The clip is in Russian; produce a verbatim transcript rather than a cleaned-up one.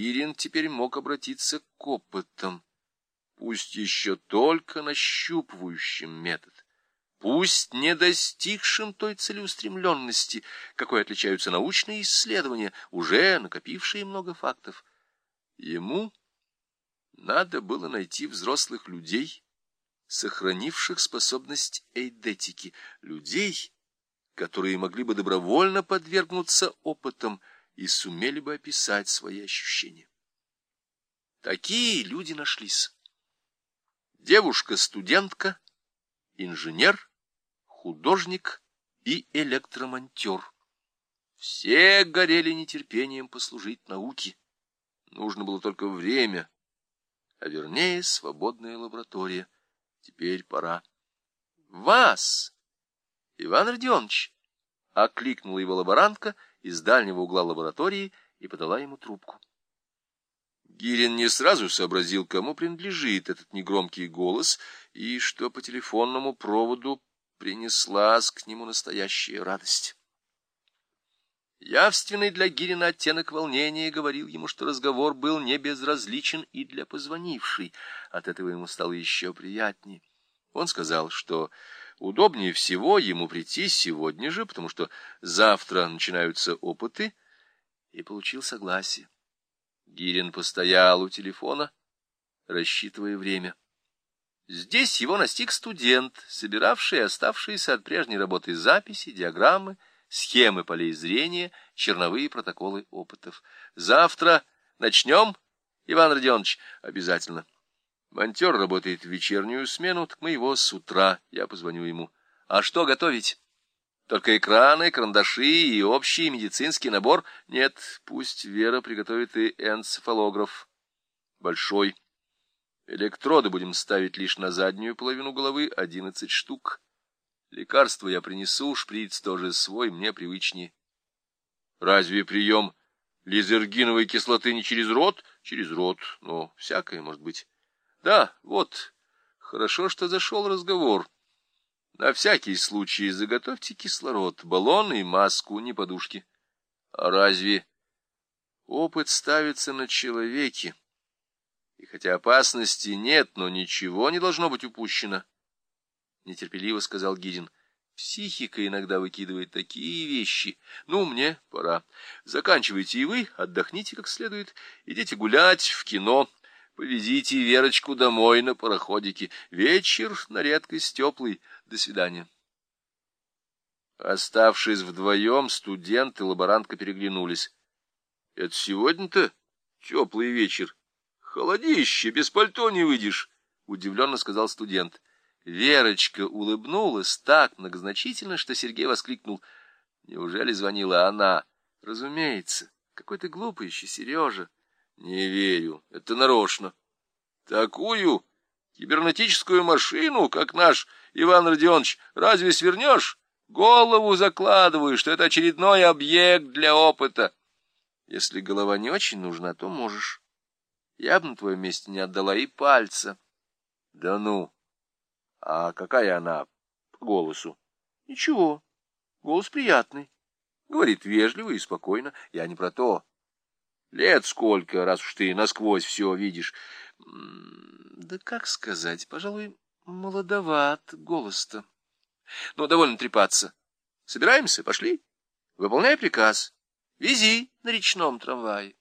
Гирин теперь мог обратиться к опытам, пусть еще только нащупывающим метод, пусть не достигшим той целеустремленности, какой отличаются научные исследования, уже накопившие много фактов. Ему надо было найти взрослых людей, сохранивших способность эйдетики, людей, которые могли бы добровольно подвергнуться опытам и сумели бы описать свои ощущения. Такие люди нашлись. Девушка-студентка, инженер, художник и электромонтер. Все горели нетерпением послужить науке. Нужно было только время, а вернее свободная лаборатория. Теперь пора. «Вас, Иван Родионович!» — окликнула его лаборантка из дальнего угла лаборатории и подала ему трубку. Гирин не сразу сообразил, кому принадлежит этот негромкий голос, и что по телефонному проводу принеслась к нему настоящая радость. Явственный для Гирина оттенок волнения говорил ему, что разговор был не безразличен и для позвонившей. От этого ему стало еще приятнее. Он сказал, что удобнее всего ему прийти сегодня же, потому что завтра начинаются опыты, и получил согласие. Гирин постоял у телефона, рассчитывая время. Здесь его настиг студент, собиравший оставшиеся от прежней работы записи, диаграммы, схемы полей зрения, черновые протоколы опытов. «Завтра начнем, Иван Родионович?» «Обязательно. Монтер работает в вечернюю смену, так мы его с утра, я позвоню ему». «А что готовить? Только экраны, карандаши и общий медицинский набор?» «Нет, пусть Вера приготовит и энцефалограф. Большой. Электроды будем ставить лишь на заднюю половину головы, одиннадцать штук. Лекарства я принесу, шприц тоже свой, мне привычнее». «Разве прием лизергиновой кислоты не через рот?» «Через рот, но всякое может быть». «Да, вот, хорошо, что зашел разговор. На всякий случай заготовьте кислород, баллон и маску, не подушки». «А разве опыт ставится на человеке? И хотя опасности нет, но ничего не должно быть упущено», — нетерпеливо сказал Гирин. «Психика иногда выкидывает такие вещи. Ну, мне пора. Заканчивайте и вы, отдохните как следует. Идите гулять, в кино. Повезите Верочку домой на пароходике. Вечер на редкость теплый. До свидания». Оставшись вдвоем, студент и лаборантка переглянулись. — Это сегодня-то теплый вечер. Холодище, без пальто не выйдешь, — удивленно сказал студент. Верочка улыбнулась так многозначительно, что Сергей воскликнул: «Неужели звонила она?» «Разумеется. Какой ты глупый еще, Сережа». «Не верю. Это нарочно. Такую кибернетическую машину, как наш Иван Родионович, разве свернешь? Голову закладываю, что это очередной объект для опыта». «Если голова не очень нужна, то можешь. Я бы на твоем месте не отдала и пальца». «Да ну! А какая она по голосу?» «Ничего. Голос приятный. Говорит вежливо и спокойно. Я не про то. Лет сколько, раз уж ты насквозь все видишь?» «Да как сказать, пожалуй, молодоват голос-то. Ну, довольно трепаться. Собираемся? Пошли. Выполняй приказ. Вези на речном трамвае».